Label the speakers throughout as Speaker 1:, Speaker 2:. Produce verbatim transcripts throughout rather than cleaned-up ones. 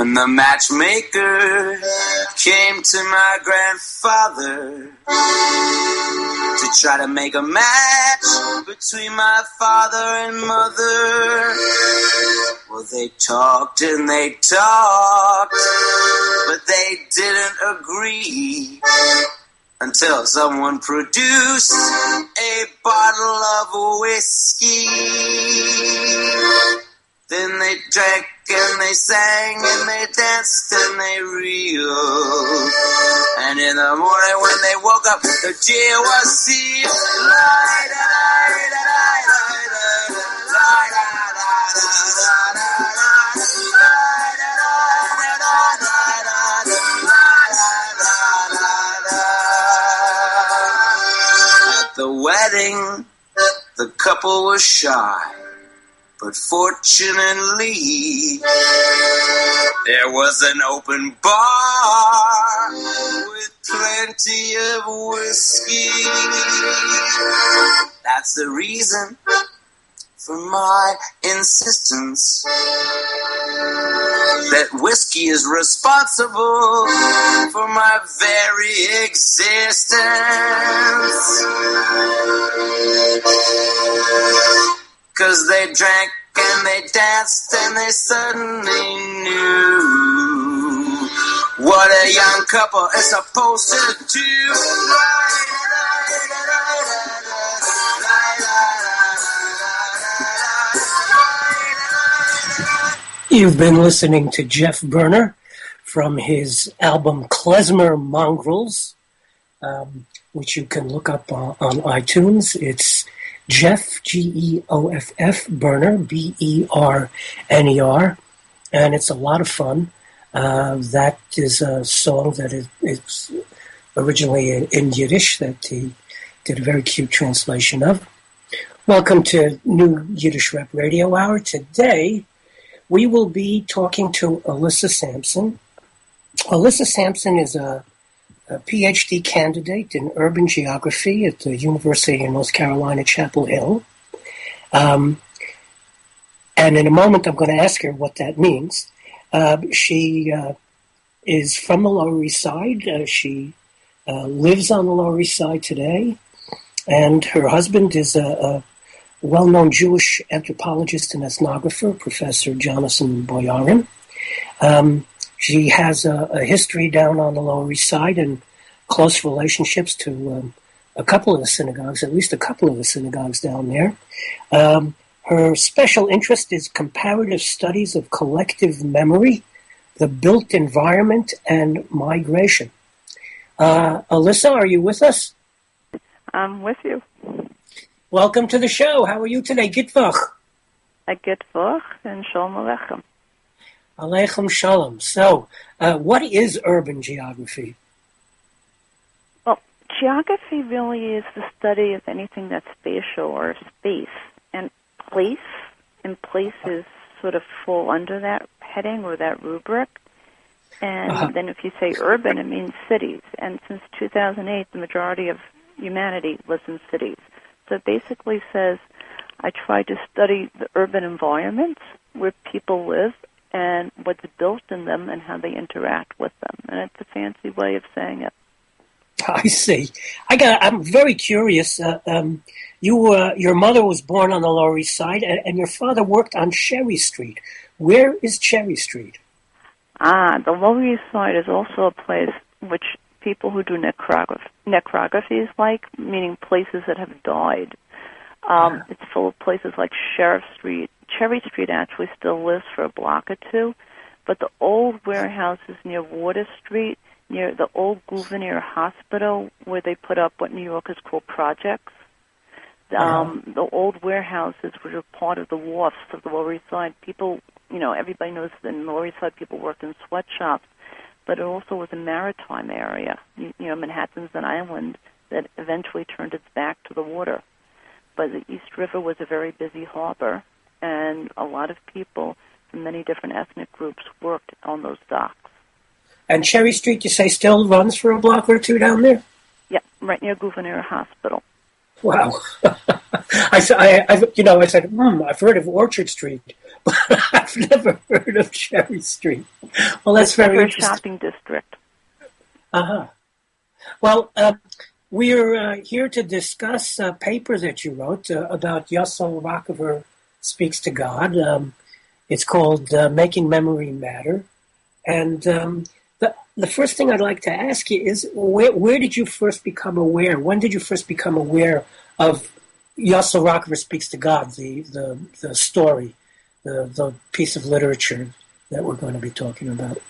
Speaker 1: When the matchmaker came to my grandfather to try to make a match between my father and mother, well, they talked and they talked, but they didn't agree until someone produced a bottle of whiskey. Then they drank and they sang and they danced and they reeled. And in the morning when they woke up, the deal was sealed. At the wedding, the couple was shy. But fortunately, there was an open bar with plenty of whiskey. That's the reason for my insistence that whiskey is responsible for my very existence. 'Cause they drank and they danced and they suddenly knew what a young couple is supposed to do.
Speaker 2: You've been listening to Jeff Berner from his album Klezmer Mongrels, um, which you can look up uh, on iTunes. It's Jeff, G E O F F, Berner, B E R N E R, and it's a lot of fun. Uh, that is a song that is it's originally in, in Yiddish that he did a very cute translation of. Welcome to New Yiddish Rep Radio Hour. Today, we will be talking to Alyssa Sampson. Alyssa Sampson is a a P H D candidate in urban geography at the University of North Carolina, Chapel Hill. Um, and in a moment, I'm going to ask her what that means. Uh, she uh, is from the Lower East Side. Uh, she uh, lives on the Lower East Side today. And her husband is a, a well-known Jewish anthropologist and ethnographer, Professor Jonathan Boyarin. Um, She has a, a history down on the Lower East Side and close relationships to um, a couple of the synagogues, at least a couple of the synagogues down there. Um, her special interest is comparative studies of collective memory, the built environment, and migration. Uh, Alyssa, are you with us?
Speaker 3: I'm with you.
Speaker 2: Welcome to the show. How are you today? Gitvach.
Speaker 3: A Gitvach and Shalom Aleichem.
Speaker 2: Aleichem Shalom. So, uh, what is urban geography?
Speaker 3: Well, geography really is the study of anything that's spatial or space. And place and places sort of fall under that heading or that rubric. And uh-huh. then if you say urban, it means cities. And since two thousand eight, the majority of humanity lives in cities. So it basically says, I try to study the urban environments where people live and what's built in them and how they interact with them. And it's a fancy way of saying it.
Speaker 2: I see. I got. I'm very curious. Uh, um, you, uh, your mother was born on the Lower East Side, and, and your father worked on Cherry Street. Where is Cherry Street?
Speaker 3: Ah, the Lower East Side is also a place which people who do necrograph- necrographies like, meaning places that have died. Um, yeah. It's full of places like Sheriff Street. Cherry Street actually still lives for a block or two, but the old warehouses near Water Street, near the old Gouverneur Hospital, where they put up what New Yorkers call projects, um, uh-huh. the old warehouses which are part of the wharfs of the Lower East Side. People, you know, everybody knows that in the Lower East Side people worked in sweatshops, but it also was a maritime area. You, you know, Manhattan's an island that eventually turned its back to the water. But the East River was a very busy harbor, and a lot of people from many different ethnic groups worked on those docks.
Speaker 2: And Cherry Street, you say, still runs for a block or two down there?
Speaker 3: Yeah, right near Gouverneur Hospital.
Speaker 2: Wow. I, I, I, you know, I said, hmm, I've heard of Orchard Street, I've never heard of Cherry Street. Well, that's
Speaker 3: it's
Speaker 2: very
Speaker 3: a
Speaker 2: interesting.
Speaker 3: shopping district.
Speaker 2: Uh-huh. Well, um, we're uh, here to discuss a paper that you wrote uh, about Yossel Rockefeller Speaks to God. Um, it's called uh, Making Memory Matter. And um, the, the first thing I'd like to ask you is, where, where did you first become aware? When did you first become aware of Yossel Rockefeller Speaks to God, the, the, the story, the, the piece of literature that we're going to be talking about?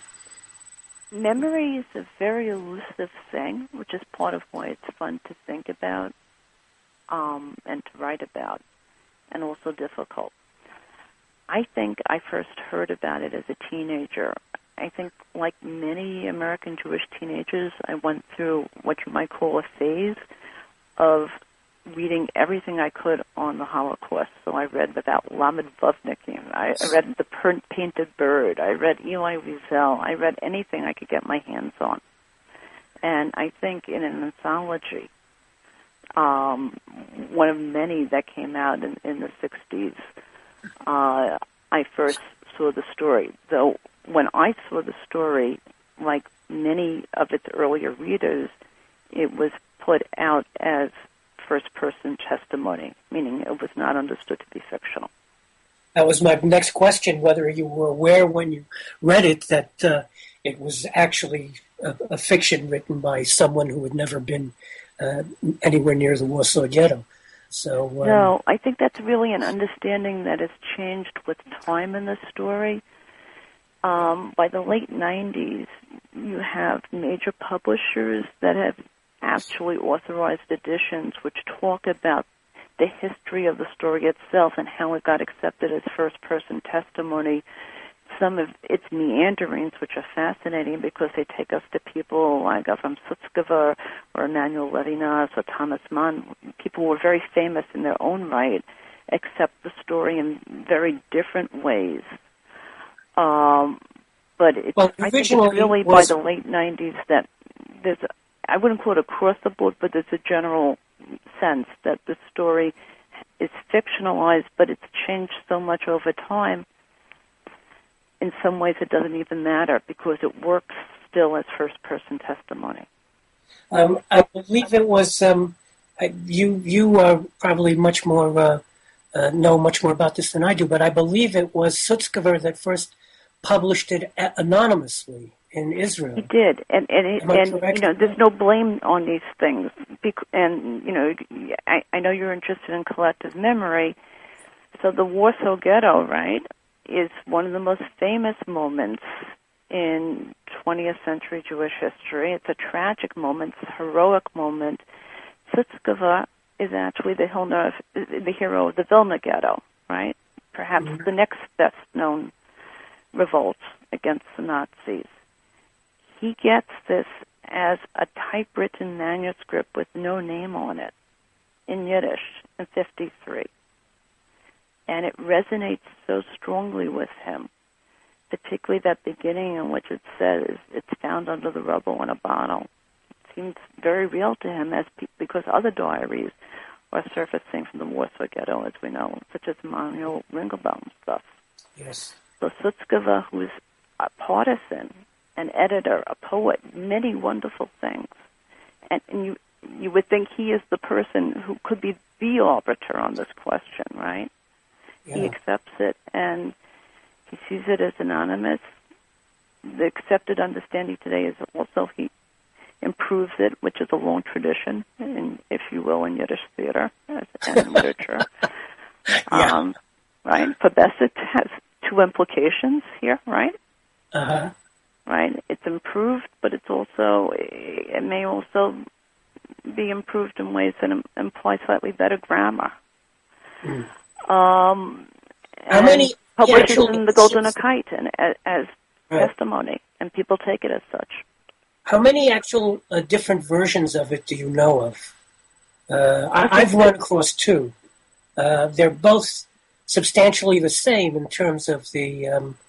Speaker 3: Memory is a very elusive thing, which is part of why it's fun to think about um, and to write about, and also difficult. I think I first heard about it as a teenager. I think, like many American Jewish teenagers, I went through what you might call a phase of reading everything I could on the Holocaust. So I read about Lamed Vovnikin. I read The Painted Bird. I read Elie Wiesel. I read anything I could get my hands on. And I think in an anthology, um, one of many that came out in, in the sixties, uh, I first saw the story. Though when I saw the story, like many of its earlier readers, it was put out as first-person testimony, meaning it was not understood to be fictional.
Speaker 2: That was my next question, whether you were aware when you read it that uh, it was actually a, a fiction written by someone who had never been uh, anywhere near the Warsaw Ghetto. So um,
Speaker 3: No, I think that's really an understanding that has changed with time in the story. Um, by the late nineties, you have major publishers that have actually authorized editions which talk about the history of the story itself and how it got accepted as first-person testimony. Some of its meanderings, which are fascinating because they take us to people like Avram Sutzkever or Emmanuel Levinas or Thomas Mann, people who were very famous in their own right, accept the story in very different ways. Um, but it's,
Speaker 2: well,
Speaker 3: I think it's really
Speaker 2: was...
Speaker 3: by the late nineties that there's a, I wouldn't call it across the board, but there's a general sense that the story is fictionalized, but it's changed so much over time. In some ways, it doesn't even matter because it works still as first-person testimony.
Speaker 2: Um, I believe it was um, I, you. You are probably much more uh, uh, know much more about this than I do, but I believe it was Sutzkever that first published it anonymously in Israel.
Speaker 3: He did, and and, it, and you know, there's no blame on these things. And you know, I, I know you're interested in collective memory. So the Warsaw Ghetto, right, is one of the most famous moments in twentieth century Jewish history. It's a tragic moment, it's a heroic moment. Sutzkever is actually the hero, the hero of the Vilna Ghetto, right? Perhaps mm-hmm. the next best known revolt against the Nazis. He gets this as a typewritten manuscript with no name on it in Yiddish in fifty-three. And it resonates so strongly with him, particularly that beginning in which it says it's found under the rubble in a bottle. It seems very real to him as pe- because other diaries are surfacing from the Warsaw Ghetto, as we know, such as Manuel Ringelbaum stuff.
Speaker 2: Yes.
Speaker 3: So Sutzkever, who's a partisan, an editor, a poet, many wonderful things. And, and you you would think he is the person who could be the arbiter on this question, right? Yeah. He accepts it, and he sees it as anonymous. The accepted understanding today is also he improves it, which is a long tradition, in, if you will, in Yiddish theater and literature.
Speaker 2: Yeah.
Speaker 3: Um, right? Pobesset has two implications here, right?
Speaker 2: Uh-huh.
Speaker 3: Right? It's improved, but it's also, it may also be improved in ways that imply slightly better grammar.
Speaker 2: Mm.
Speaker 3: Um,
Speaker 2: How many
Speaker 3: publishes
Speaker 2: actual,
Speaker 3: in the Golden Kite and as, as
Speaker 2: right.
Speaker 3: testimony, and people take it as such.
Speaker 2: How many actual uh, different versions of it do you know of? Uh, I, I've run across two. Uh, they're both substantially the same in terms of the um,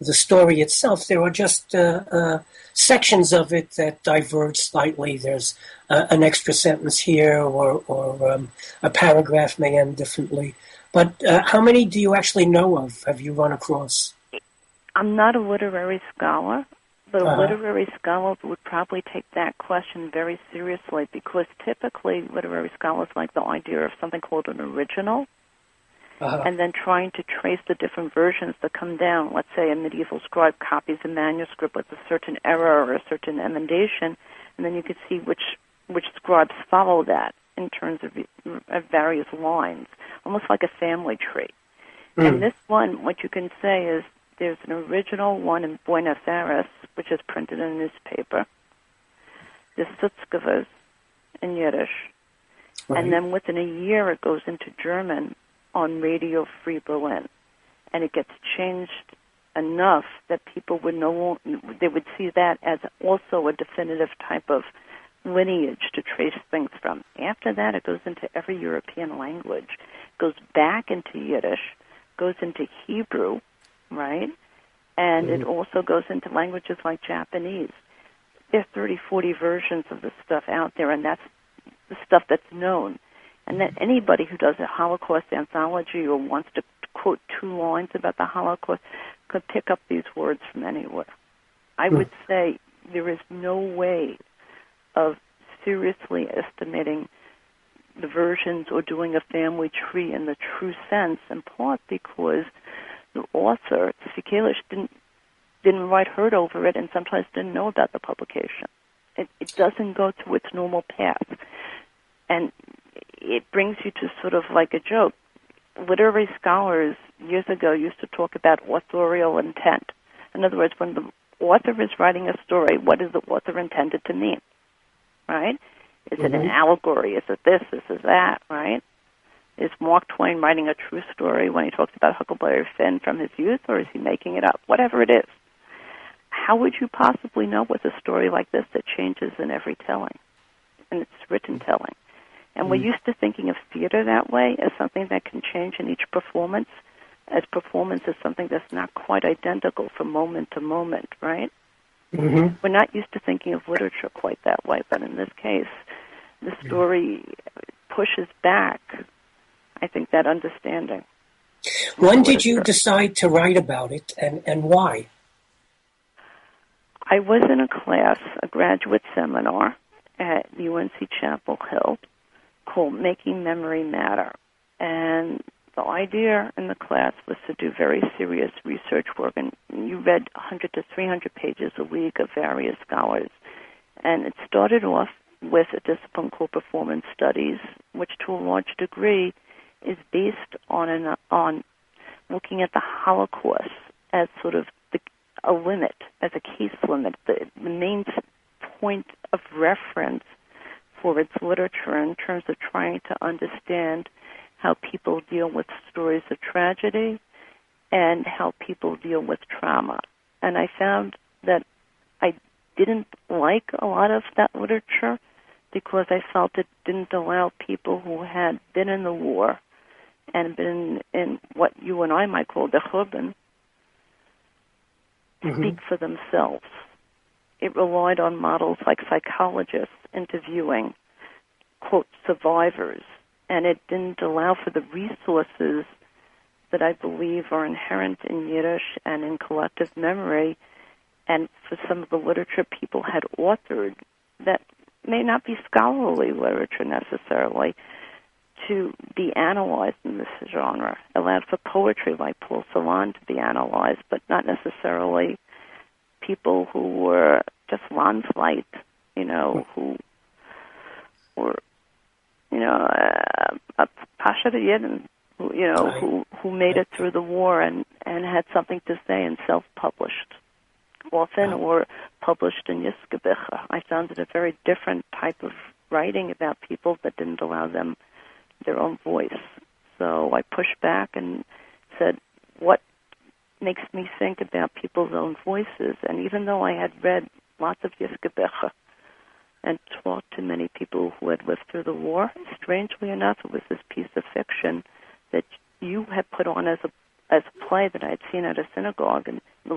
Speaker 2: the story itself. There are just uh, uh, sections of it that diverge slightly. There's uh, an extra sentence here, or, or um, a paragraph may end differently. But uh, how many do you actually know of? Have you run across?
Speaker 3: I'm not a literary scholar, but a
Speaker 2: Uh-huh.
Speaker 3: literary scholar would probably take that question very seriously, because typically literary scholars like the idea of something called an original,
Speaker 2: Uh-huh.
Speaker 3: and then trying to trace the different versions that come down. Let's say a medieval scribe copies a manuscript with a certain error or a certain emendation, and then you can see which which scribes follow that in terms of, of various lines, almost like a family tree.
Speaker 2: Mm.
Speaker 3: And this one, what you can say is there's an original one in Buenos Aires, which is printed in a newspaper. There's Sutzkavas in Yiddish.
Speaker 2: Right.
Speaker 3: And then within a year it goes into German on Radio Free Berlin. And it gets changed enough that people would know, they would see that as also a definitive type of lineage to trace things from. After that, it goes into every European language, goes back into Yiddish, goes into Hebrew, right? And
Speaker 2: Mm-hmm.
Speaker 3: it also goes into languages like Japanese. There are thirty, forty versions of this stuff out there, and that's the stuff that's known. And then anybody who does a Holocaust anthology or wants to quote two lines about the Holocaust could pick up these words from anywhere. I
Speaker 2: Mm.
Speaker 3: would say there is no way of seriously estimating the versions or doing a family tree in the true sense, in part because the author, Sikelish, didn't didn't write herd over it and sometimes didn't know about the publication. It, it doesn't go through its normal path. And it brings you to sort of like a joke. Literary scholars years ago used to talk about authorial intent. In other words, when the author is writing a story, what is the author intended to mean? Right? Is
Speaker 2: Mm-hmm.
Speaker 3: it an allegory? Is it this? Is it that? Right? Is Mark Twain writing a true story when he talks about Huckleberry Finn from his youth, or is he making it up? Whatever it is. How would you possibly know with a story like this that changes in every telling, in its written telling? And we're used to thinking of theater that way, as something that can change in each performance, as performance is something that's not quite identical from moment to moment, right?
Speaker 2: Mm-hmm.
Speaker 3: We're not used to thinking of literature quite that way, but in this case, the story pushes back, I think, that understanding.
Speaker 2: When did you decide to write about it, and, and why?
Speaker 3: I was in a class, a graduate seminar at U N C Chapel Hill called Making Memory Matter. And the idea in the class was to do very serious research work. And you read one hundred to three hundred pages a week of various scholars. And it started off with a discipline called performance studies, which to a large degree is based on an, on looking at the Holocaust as sort of the, a limit, as a case limit, the, the main point of reference for its literature in terms of trying to understand how people deal with stories of tragedy and how people deal with trauma. And I found that I didn't like a lot of that literature because I felt it didn't allow people who had been in the war and been in what you and I might call the churban to
Speaker 2: Mm-hmm.
Speaker 3: speak for themselves. It relied on models like psychologists interviewing, quote, survivors, and it didn't allow for the resources that I believe are inherent in Yiddish and in collective memory, and for some of the literature people had authored that may not be scholarly literature necessarily, to be analyzed in this genre. Allowed for poetry like Paul Celan to be analyzed, but not necessarily people who were just Landslight, you know, who were, you know, uh, a Pasha Yidden, who, you know, who, who made it through the war and, and had something to say and self-published, often, or published in Yiskabicha. I found it a very different type of writing about people that didn't allow them their own voice. So I pushed back and said, what makes me think about people's own voices? And even though I had read lots of Yiskabicha and talked to many people who had lived through the war, strangely enough, it was this piece of fiction that you had put on as a as a play that I had seen at a synagogue in the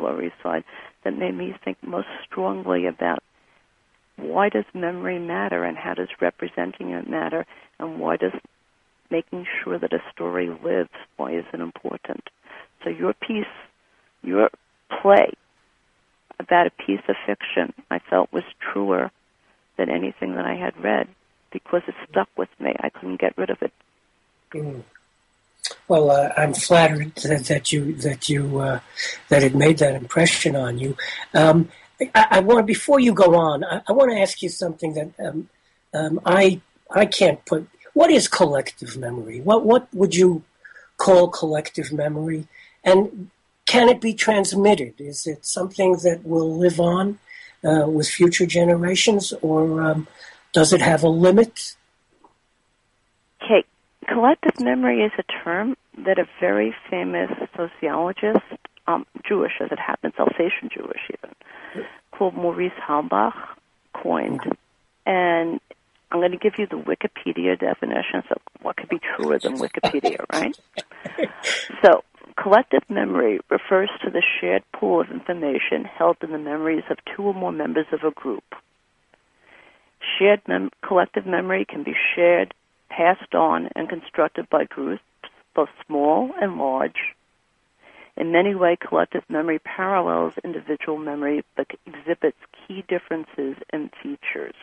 Speaker 3: Lower East Side that made me think most strongly about why does memory matter and how does representing it matter and why does making sure that a story lives, why is it important? So your piece, your play about a piece of fiction I felt was truer than anything that I had read because it stuck with me. I couldn't get rid of it.
Speaker 2: Mm. Well, uh, I'm flattered that, that you that you uh, that it made that impression on you. Um, I, I want before you go on, I, I want to ask you something that um, um, I I can't put. What is collective memory? What what would you call collective memory? And can it be transmitted? Is it something that will live on uh, with future generations, or um, does it have a limit?
Speaker 3: Okay. Collective memory is a term that a very famous sociologist, um, Jewish as it happens, Alsatian Jewish even, called Maurice Halbach, coined. And I'm going to give you the Wikipedia definition, so what could be truer than Wikipedia, right? So, collective memory refers to the shared pool of information held in the memories of two or more members of a group. Shared mem- collective memory can be shared, passed on, and constructed by groups, both small and large. In many ways, collective memory parallels individual memory but exhibits key differences and features.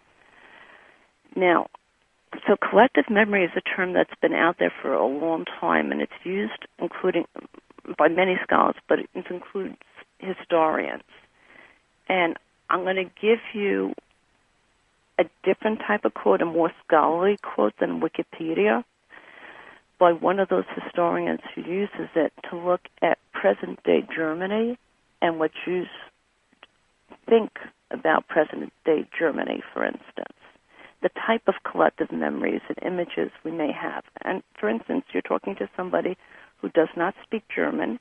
Speaker 3: Now, so collective memory is a term that's been out there for a long time, and it's used including by many scholars, but it includes historians. And I'm going to give you a different type of quote, a more scholarly quote than Wikipedia, by one of those historians who uses it to look at present-day Germany and what Jews think about present-day Germany, for instance, the type of collective memories and images we may have. And, for instance, you're talking to somebody who does not speak German.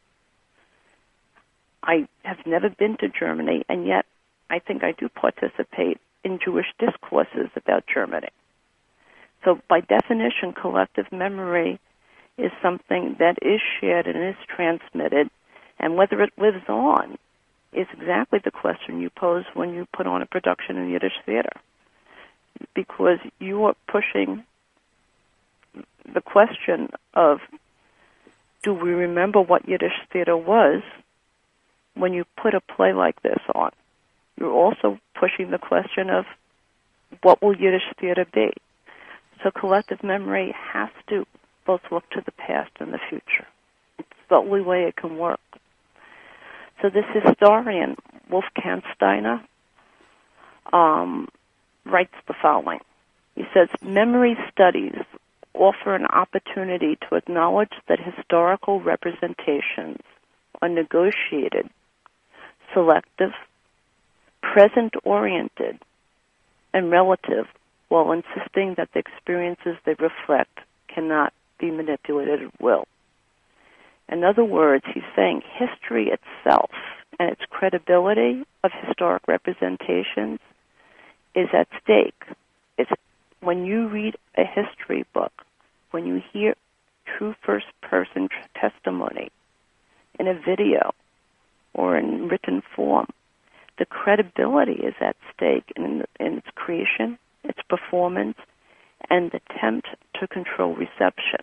Speaker 3: I have never been to Germany, and yet I think I do participate in Jewish discourses about Germany. So by definition, collective memory is something that is shared and is transmitted, and whether it lives on is exactly the question you pose when you put on a production in Yiddish theater, because you are pushing the question of, do we remember what Yiddish theater was when you put a play like this on? You're also pushing the question of, what will Yiddish theater be? So collective memory has to both look to the past and the future. It's the only way it can work. So this historian, Wolf Kampsteiner, um, writes the following. He says, memory studies offer an opportunity to acknowledge that historical representations are negotiated, selective, present-oriented, and relative, while insisting that the experiences they reflect cannot be manipulated at will. In other words, he's saying history itself and its credibility of historic representations is at stake. It's when you read a history book, when you hear true first-person testimony in a video or in written form, the credibility is at stake in, in its creation, its performance, and the attempt to control reception.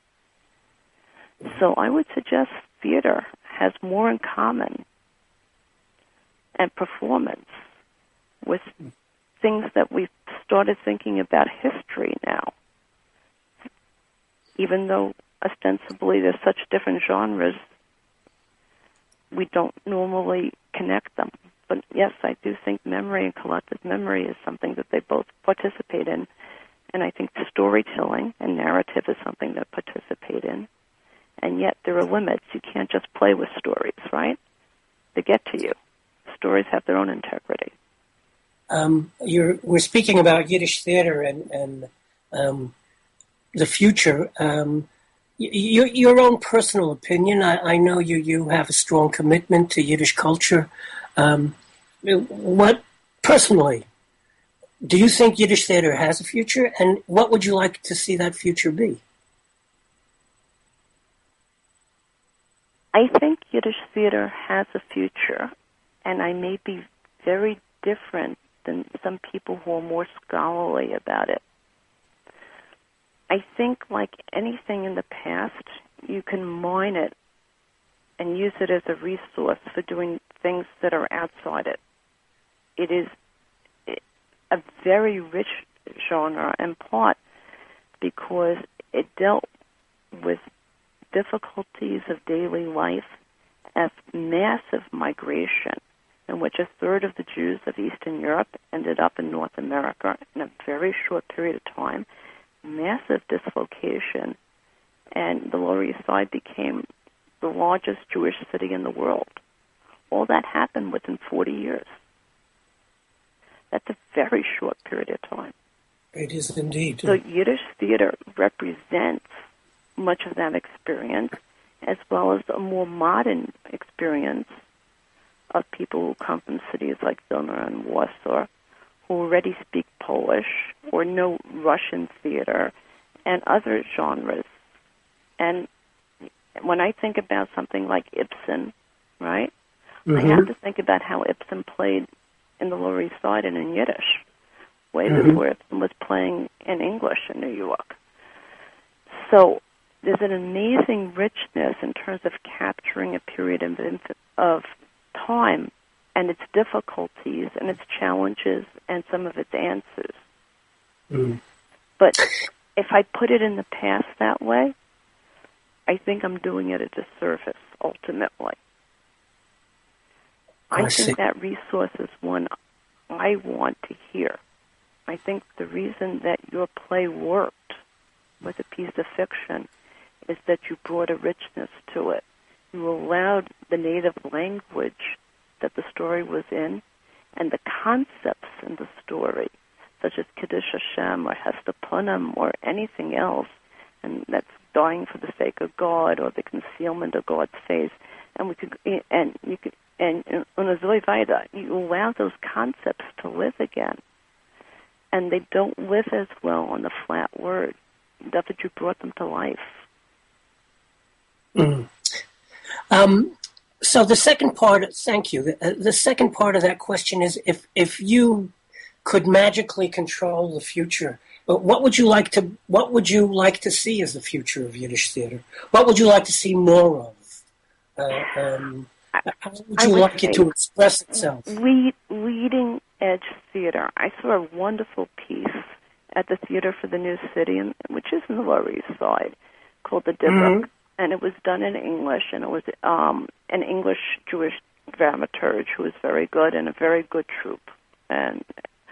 Speaker 3: So I would suggest theater has more in common and performance with things that we've started thinking about history now. Even though ostensibly there's such different genres, we don't normally connect them. But yes, I do think memory and collective memory is something that they both participate in. And I think storytelling and narrative is something they participate in. And yet there are limits. You can't just play with stories, right? They get to you. Stories have their own integrity.
Speaker 2: Um, you're, we're speaking about Yiddish theater and, and um, the future. Um, y- your, your own personal opinion, I, I know you, you have a strong commitment to Yiddish culture. Um, what, personally, do you think Yiddish theater has a future, and what would you like to see that future be?
Speaker 3: I think Yiddish theater has a future, and I may be very different than some people who are more scholarly about it. I think, like anything in the past, you can mine it and use it as a resource for doing things that are outside it. It is a very rich genre, in part because it dealt with difficulties of daily life, as massive migration, in which a third of the Jews of Eastern Europe ended up in North America in a very short period of time, massive dislocation, and the Lower East Side became the largest Jewish city in the world. All that happened within forty years. That's a very short period of time.
Speaker 2: It is indeed.
Speaker 3: So Yiddish theater represents much of that experience, as well as a more modern experience of people who come from cities like Vilna and Warsaw, who already speak Polish or know Russian theater and other genres. And when I think about something like Ibsen, right, mm-hmm. I have to think about how Ibsen played in the Lower East Side and in Yiddish, way mm-hmm. before Ibsen was playing in English in New York. So there's an amazing richness in terms of capturing a period of, of time and its difficulties and its challenges and some of its answers. Mm. But if I put it in the past that way, I think I'm doing it a disservice, ultimately. I, I think that resource is one I want to hear. I think the reason that your play worked with a piece of fiction is that you brought a richness to it. You allowed the native language that the story was in and the concepts in the story, such as Kiddush Hashem or Hester Punim or anything else, and that's dying for the sake of God or the concealment of God's face, and we could and you could and Unazoi Vaida, you allow those concepts to live again, and they don't live as well on the flat word. That you brought them to life.
Speaker 2: Mm. Um, so the second part, thank you. The, the second part of that question is, if if you could magically control the future, what would you like to what would you like to see as the future of Yiddish theater? What would you like to see more of? Uh, um, how would you
Speaker 3: would
Speaker 2: like it to express itself?
Speaker 3: Lead, leading edge theater. I saw a wonderful piece at the Theater for the New City, which is in the Lower East Side, called The Dybbuk. Mm-hmm. And it was done in English, and it was um, an English Jewish dramaturge who was very good and a very good troupe. And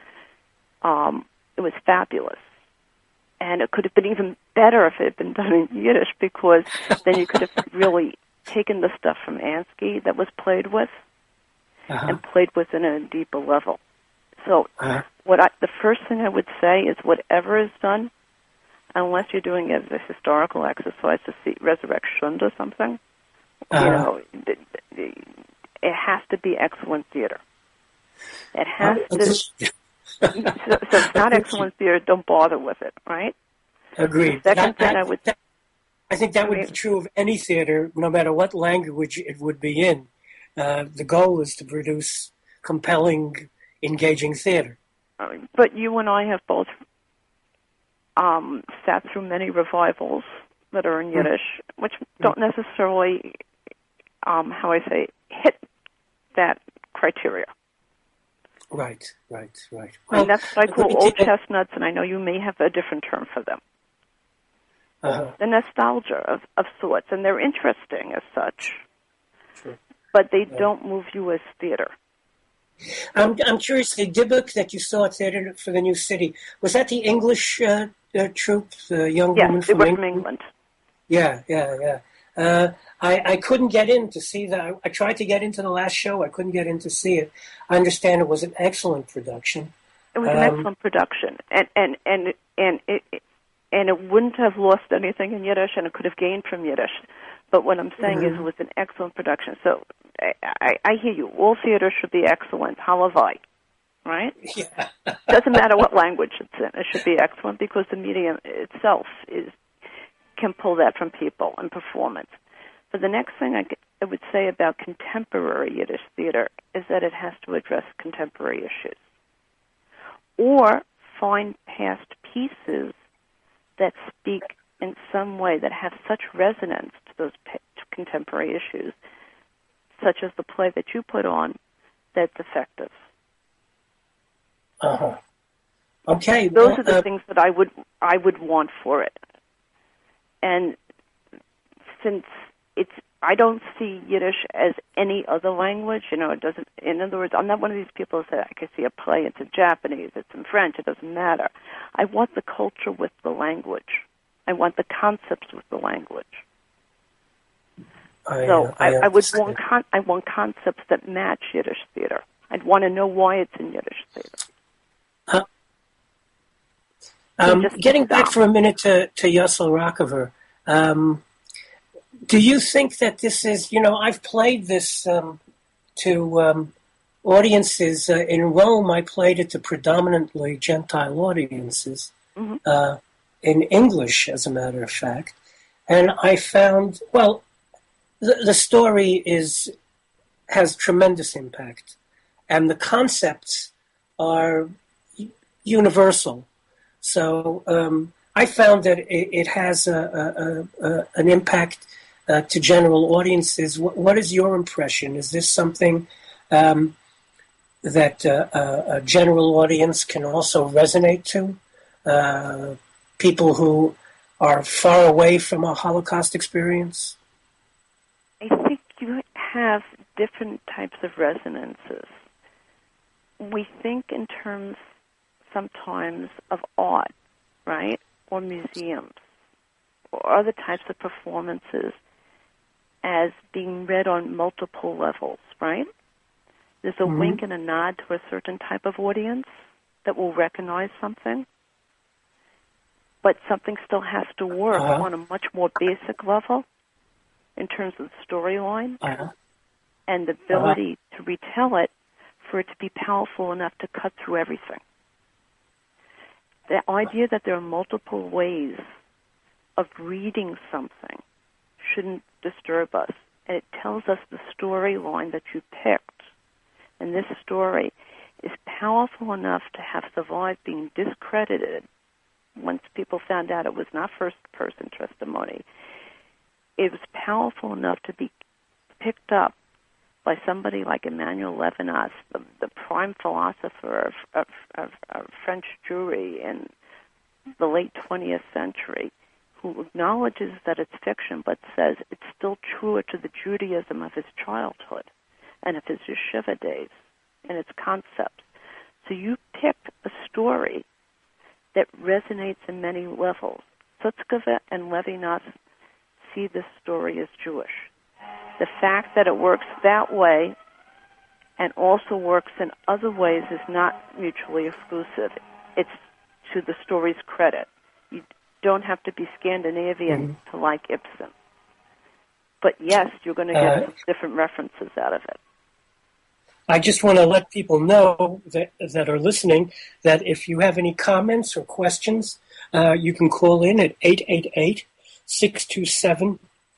Speaker 3: um, it was fabulous. And it could have been even better if it had been done in Yiddish, because then you could have really taken the stuff from Ansky that was played with uh-huh. and played with in a deeper level. So uh-huh. what I, the first thing I would say is, whatever is done, unless you're doing it as a historical exercise to see resurrection or something, uh-huh. you know, it, it has to be excellent theater. It has uh, to. so, so if it's not excellent theater, don't bother with it, right?
Speaker 2: Agreed.
Speaker 3: The second
Speaker 2: that,
Speaker 3: thing
Speaker 2: that,
Speaker 3: I would.
Speaker 2: That, I think that would be true of any theater, no matter what language it would be in. Uh, the goal is to produce compelling, engaging theater.
Speaker 3: But you and I have both um, sat through many revivals that are in Yiddish, mm. which don't necessarily, um, how I say, hit that criteria.
Speaker 2: Right, right, right.
Speaker 3: Well, and that's what I call old chestnuts, and I know you may have a different term for them. Uh-huh. The nostalgia of, of sorts, and they're interesting as such, sure. but they yeah. don't move you as theater.
Speaker 2: I'm, I'm curious, the Dybbuk that you saw at Theater for the New City, was that the English uh, uh, troupe, the young
Speaker 3: yes,
Speaker 2: woman
Speaker 3: from
Speaker 2: England?
Speaker 3: from England?
Speaker 2: Yeah, yeah, yeah. Uh, I, I couldn't get in to see that. I, I tried to get into the last show. I couldn't get in to see it. I understand it was an excellent production.
Speaker 3: It was an um, excellent production, and and and and it, and it wouldn't have lost anything in Yiddish, and it could have gained from Yiddish. But what I'm saying mm-hmm. is, it was an excellent production. So I, I, I hear you. All theater should be excellent. Halavai, right?
Speaker 2: Yeah.
Speaker 3: Doesn't matter what language it's in. It should be excellent because the medium itself is can pull that from people and performance. But the next thing I I would say about contemporary Yiddish theater is that it has to address contemporary issues. Or find past pieces that speak in some way that have such resonance to those pa- to contemporary issues, such as the play that you put on, that's effective.
Speaker 2: Uh-huh. Okay.
Speaker 3: Those
Speaker 2: well,
Speaker 3: are the
Speaker 2: uh,
Speaker 3: things that I would I would want for it. And since it's, I don't see Yiddish as any other language. You know, it doesn't. In other words, I'm not one of these people who say I can see a play. It's in Japanese. It's in French. It doesn't matter. I want the culture with the language. I want the concepts with the language.
Speaker 2: I,
Speaker 3: So
Speaker 2: uh, I,
Speaker 3: I, I would
Speaker 2: understand.
Speaker 3: want con- I want concepts that match Yiddish theater. I'd want to know why it's in Yiddish theater.
Speaker 2: Uh, um,
Speaker 3: just
Speaker 2: getting back
Speaker 3: stop.
Speaker 2: for a minute to, to Yossel Rockever, um, do you think that this is, you know, I've played this um, to um, audiences uh, in Rome. I played it to predominantly Gentile audiences,
Speaker 3: Mm-hmm.
Speaker 2: uh, in English, as a matter of fact. And I found, well, the, the story is has tremendous impact, and the concepts are universal. So um, I found that it, it has a, a, a, an impact uh, to general audiences. What, what is your impression? Is this something um, that uh, a, a general audience can also resonate to? Uh, people who are far away from a Holocaust experience?
Speaker 3: I think you have different types of resonances. We think in terms sometimes of art, right, or museums, or other types of performances as being read on multiple levels, right? There's a
Speaker 2: Mm-hmm.
Speaker 3: wink and a nod to a certain type of audience that will recognize something, but something still has to work
Speaker 2: Uh-huh.
Speaker 3: on a much more basic level in terms of the storyline
Speaker 2: Uh-huh.
Speaker 3: and the ability to retell it for it to be powerful enough to cut through everything. The idea that there are multiple ways of reading something shouldn't disturb us. And it tells us the storyline that you picked. And this story is powerful enough to have survived being discredited once people found out it was not first-person testimony. It was powerful enough to be picked up by somebody like Emmanuel Levinas, the, the prime philosopher of, of, of, of French Jewry in the late twentieth century, who acknowledges that it's fiction but says it's still truer to the Judaism of his childhood and of his yeshiva days and its concepts. So you pick a story that resonates in many levels. Sutzkever and Levinas see this story as Jewish. The fact that it works that way and also works in other ways is not mutually exclusive. It's to the story's credit. You don't have to be Scandinavian
Speaker 2: Mm-hmm.
Speaker 3: to like Ibsen. But yes, you're going to get
Speaker 2: Uh,
Speaker 3: some different references out of it.
Speaker 2: I just want to let people know that that are listening that if you have any comments or questions, uh, you can call in at eight eight eight, six two seven,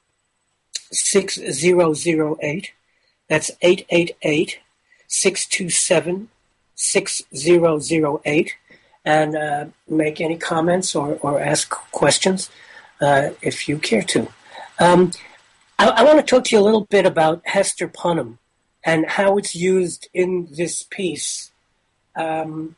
Speaker 2: six zero zero eight. That's eight eight eight, six two seven, six zero zero eight. And uh, make any comments or, or ask questions uh, if you care to. Um, I, I want to talk to you a little bit about Hester Punnam and how it's used in this piece. Um,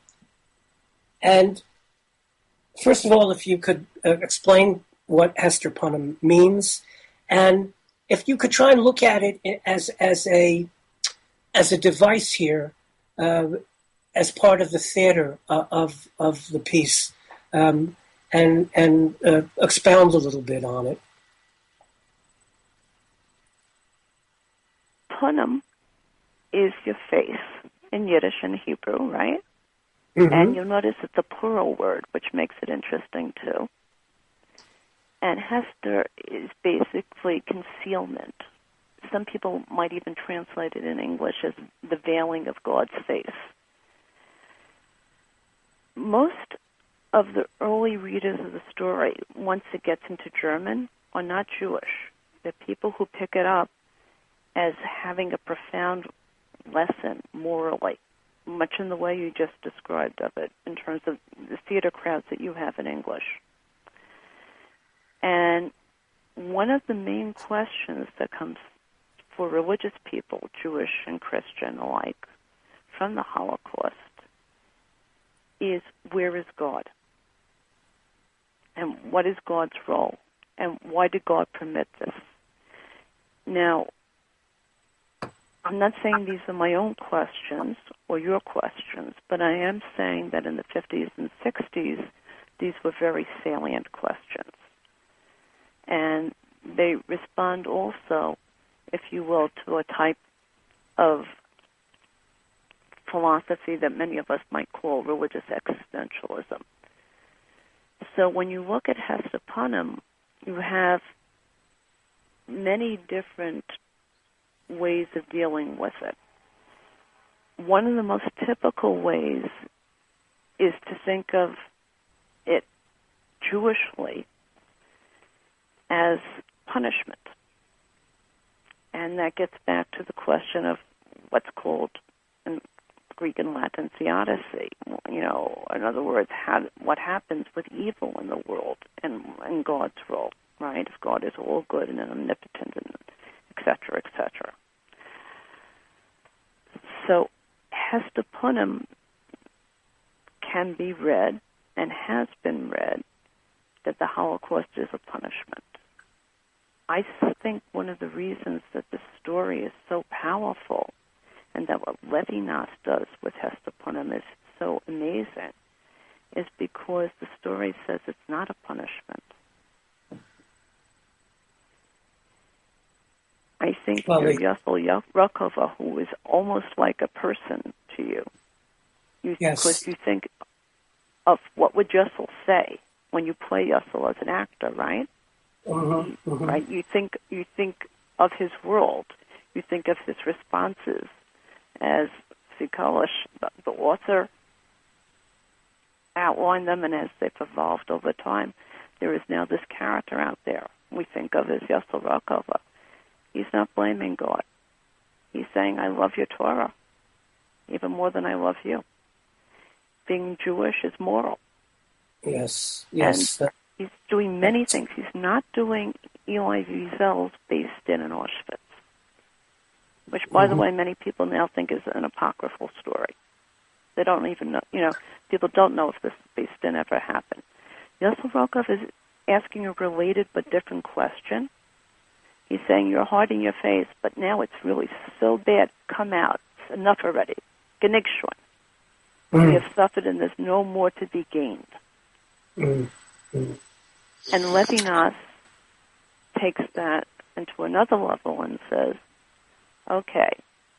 Speaker 2: and first of all, if you could uh, explain what Hester Punnam means, and if you could try and look at it as as a as a device here, uh, as part of the theater uh, of of the piece, um, and and uh, expound a little bit on it.
Speaker 3: Punim is your face in Yiddish and Hebrew, right?
Speaker 2: Mm-hmm.
Speaker 3: And you'll notice it's a plural word, which makes it interesting too. And Hester is basically concealment. Some people might even translate it in English as the veiling of God's face. Most of the early readers of the story, once it gets into German, are not Jewish. They're people who pick it up as having a profound lesson morally, much in the way you just described of it, in terms of the theater crowds that you have in English. And one of the main questions that comes for religious people, Jewish and Christian alike, from the Holocaust is, where is God? And what is God's role? And why did God permit this? Now, I'm not saying these are my own questions or your questions, but I am saying that in the fifties and sixties, these were very salient questions. And they respond also, if you will, to a type of philosophy that many of us might call religious existentialism. So when you look at Hesed Panim, you have many different ways of dealing with it. One of the most typical ways is to think of it Jewishly as punishment. And that gets back to the question of what's called in Greek and Latin theodicy. You know, in other words, how, what happens with evil in the world and, and God's role, right? If God is all good and omnipotent and et cetera, et cetera. So Hesed Panim can be read and has been read that the Holocaust is a punishment. I think one of the reasons that the story is so powerful and that what Levinas does with Hesed Panim is so amazing is because the story says it's not a punishment. I think
Speaker 2: well,
Speaker 3: you're
Speaker 2: they...
Speaker 3: Yossel Rakova, who is almost like a person to you. you
Speaker 2: yes.
Speaker 3: Because you think of what would Yossel say when you play Yossel as an actor, right?
Speaker 2: Mm-hmm, mm-hmm.
Speaker 3: Right? You think you think of his world. You think of his responses as Sikalish, the, the author, outlined them, and as they've evolved over time, there is now this character out there we think of as Yossel Rakova. He's not blaming God. He's saying, I love your Torah even more than I love you. Being Jewish is moral.
Speaker 2: Yes, yes.
Speaker 3: And he's doing many things. He's not doing Elie Wiesel's based in in Auschwitz, which, by mm-hmm. the way, many people now think is an apocryphal story. They don't even know, you know, people don't know if this based in ever happened. Yossel Rakov is asking a related but different question. He's saying, you're hard in your face, but now it's really so bad. Come out. It's enough already. Genig schon. Mm. We have suffered and there's no more to be gained.
Speaker 2: Mm. Mm.
Speaker 3: And Levinas takes that into another level and says, okay,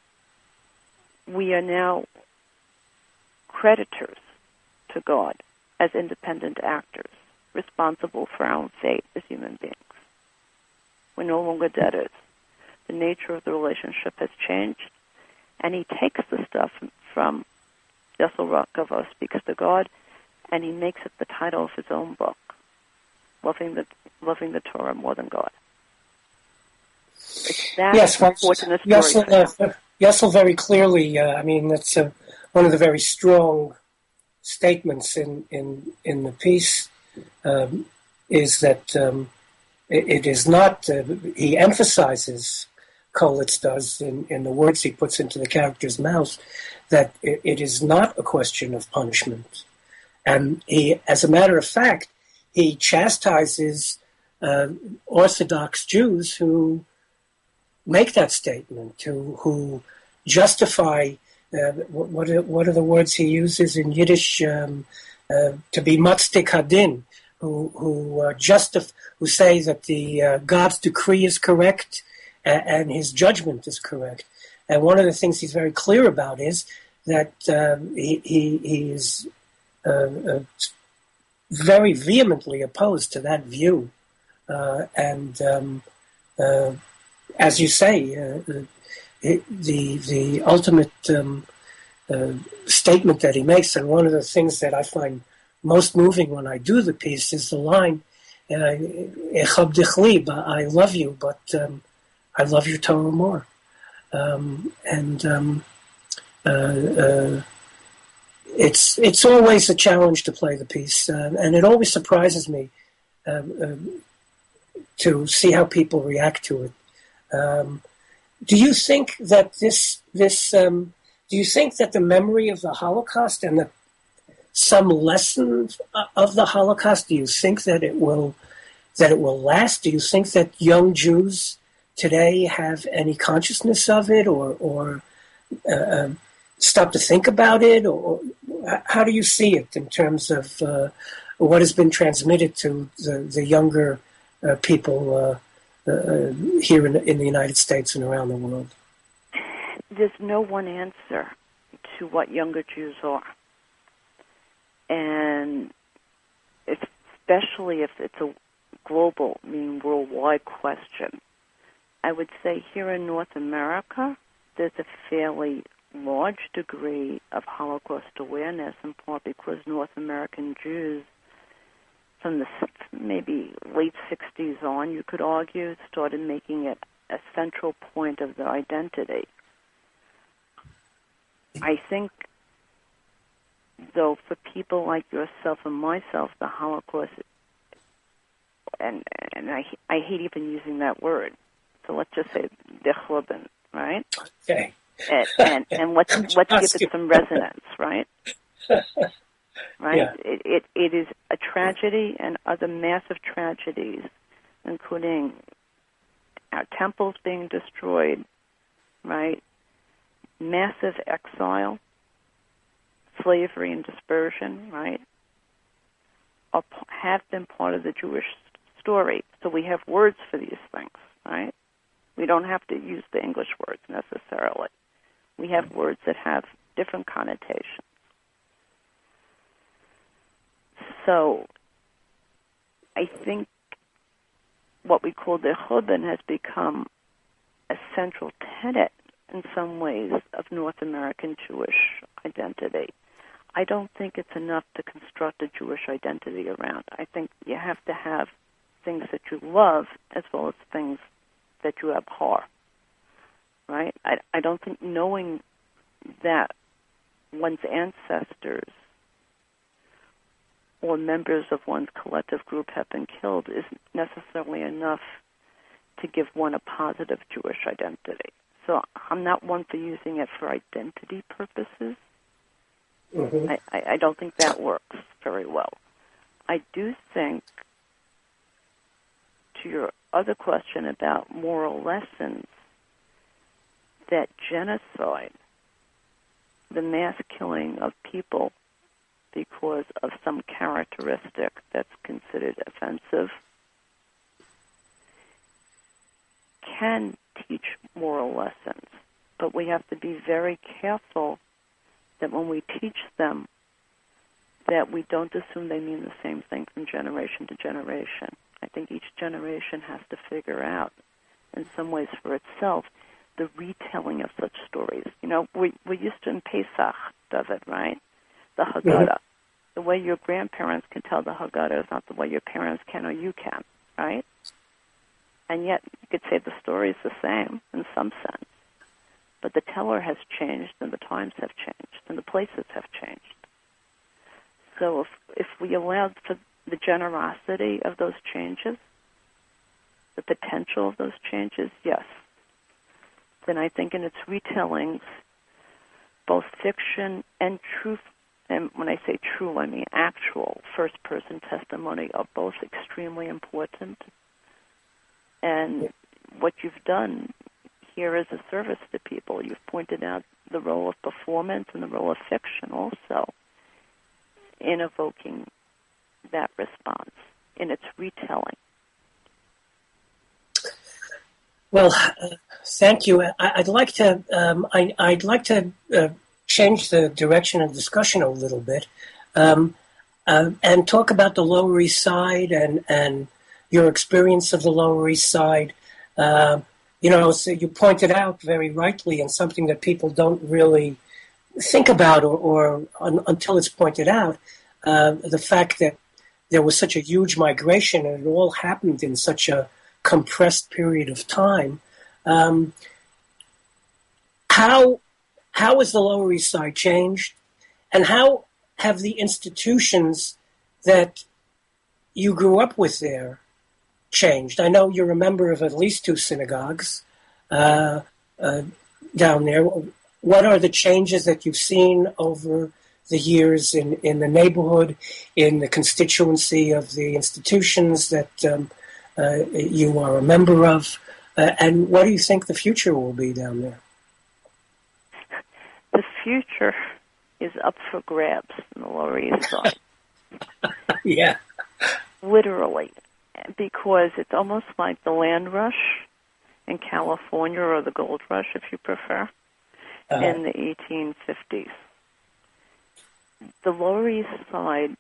Speaker 3: we are now creditors to God as independent actors, responsible for our own fate as human beings. We're no longer debtors. The nature of the relationship has changed, and he takes the stuff from Yossel Rakova, Speaks to God, and he makes it the title of his own book, Loving the Loving the Torah More Than God. It's that
Speaker 2: yes,
Speaker 3: important
Speaker 2: well,
Speaker 3: story.
Speaker 2: Yossel, uh, Yossel very clearly, uh, I mean, that's uh, one of the very strong statements in, in, in the piece, um, is that um, it, it is not, uh, he emphasizes, Kolitz does, in, in the words he puts into the character's mouth, that it, it is not a question of punishment. And he, as a matter of fact, he chastises uh, Orthodox Jews who make that statement, who, who justify, uh, what, are, what are the words he uses in Yiddish, um, uh, to be matzdik hadin, who who uh, justif- who say that the uh, God's decree is correct and, and his judgment is correct. And one of the things he's very clear about is that um, he, he, he is uh, uh, very vehemently opposed to that view. Uh, and um, uh, as you say, uh, the the ultimate um, uh, statement that he makes, and one of the things that I find most moving when I do the piece, is the line, I love you, but um, I love your Torah more. Um, and um, uh, uh, it's it's always a challenge to play the piece, uh, and it always surprises me uh, uh, to see how people react to it. Um, do you think that this this um, do you think that the memory of the Holocaust and the some lessons of the Holocaust, do you think that it will that it will last? Do you think that young Jews today have any consciousness of it, or or uh, stop to think about it, or, or how do you see it in terms of uh, what has been transmitted to the, the younger uh, people uh, uh, here in, in the United States and around the world?
Speaker 3: There's no one answer to what younger Jews are. And especially if it's a global, meaning worldwide question, I would say here in North America, there's a fairly large degree of Holocaust awareness, in part because North American Jews, from the maybe late sixties on, you could argue, started making it a central point of their identity. I think, though, for people like yourself and myself, the Holocaust, and and I I hate even using that word, so let's just say the Churban, right?
Speaker 2: Okay.
Speaker 3: And and, and let's let's give it some resonance, right? Right.
Speaker 2: Yeah.
Speaker 3: It, it it is a tragedy, and other massive tragedies, including our temples being destroyed, right? Massive exile, slavery and dispersion, right, are, have been part of the Jewish story. So we have words for these things, right? We don't have to use the English words necessarily. We have words that have different connotations. So I think what we call the Churban has become a central tenet in some ways of North American Jewish identity. I don't think it's enough to construct a Jewish identity around. I think you have to have things that you love as well as things that you abhor, right? I, I don't think knowing that one's ancestors or members of one's collective group have been killed is necessarily enough to give one a positive Jewish identity. So I'm not one for using it for identity purposes. Mm-hmm. I, I, I don't think that works very well. I do think, to your other question about moral lessons, that genocide, the mass killing of people because of some characteristic that's considered offensive, can teach moral lessons. But we have to be very careful that when we teach them, that we don't assume they mean the same thing from generation to generation. I think each generation has to figure out, in some ways for itself, the retelling of such stories. You know, we we used to in Pesach, David, right? The Haggadah. Mm-hmm. The way your grandparents can tell the Haggadah is not the way your parents can or you can, right? And yet, you could say the story is the same in some sense. But the teller has changed, and the times have changed, and the places have changed. So if if we allowed for the generosity of those changes, the potential of those changes, yes, then I think in its retellings, both fiction and truth, and when I say true, I mean actual first-person testimony, are both extremely important. And what you've done here is a service to people. You've pointed out the role of performance and the role of fiction also in evoking that response, in its retelling.
Speaker 2: Well, uh, thank you. I, I'd like to. Um, I, I'd like to uh, change the direction of discussion a little bit, um, uh, and talk about the Lower East Side and and your experience of the Lower East Side. Uh, you know, so you pointed out very rightly, and something that people don't really think about, or, or un, until it's pointed out, uh, the fact that there was such a huge migration, and it all happened in such a compressed period of time. Um, how how has the Lower East Side changed, and how have the institutions that you grew up with there changed? I know you're a member of at least two synagogues uh, uh, down there. What are the changes that you've seen over the years in, in the neighborhood, in the constituency of the institutions that um, uh, you are a member of? Uh, and what do you think the future will be down there?
Speaker 3: The future is up for grabs in the Lower East Side.
Speaker 2: Yeah.
Speaker 3: Literally. Because it's almost like the land rush in California, or the gold rush, if you prefer, uh-huh. in the eighteen fifties. The Lower East Side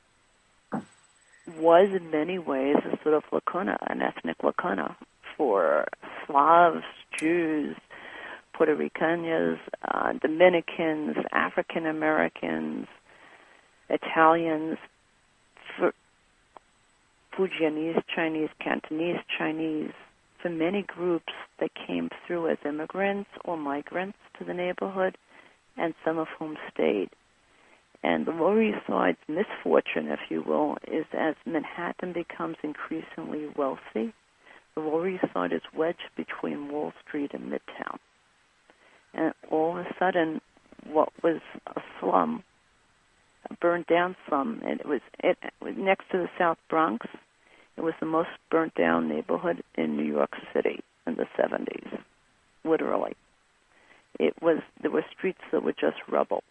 Speaker 3: was in many ways a sort of lacuna, an ethnic lacuna for Slavs, Jews, Puerto Ricans, uh, Dominicans, African Americans, Italians, for Fujianese Chinese, Cantonese Chinese, for many groups that came through as immigrants or migrants to the neighborhood, and some of whom stayed. And the Lower East Side's misfortune, if you will, is as Manhattan becomes increasingly wealthy, the Lower East Side is wedged between Wall Street and Midtown. And all of a sudden, what was a slum, a burned down slum, and it was, it, it was next to the South Bronx. It was the most burnt down neighborhood in New York City in the seventies, literally. It was, there were streets that were just rubble.